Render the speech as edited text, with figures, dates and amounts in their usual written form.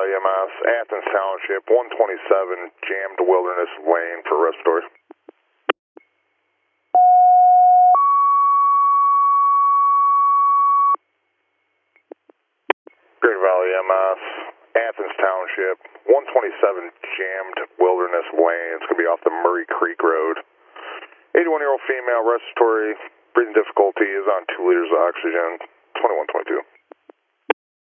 Valley EMS, Athens Township, 127, jammed Wilderness Lane for respiratory. Great Valley EMS, Athens Township, 127, jammed Wilderness Lane. It's going to be off the Murray Creek Road. 81-year-old female, respiratory, breathing difficulty, is on 2 liters of oxygen, 2120.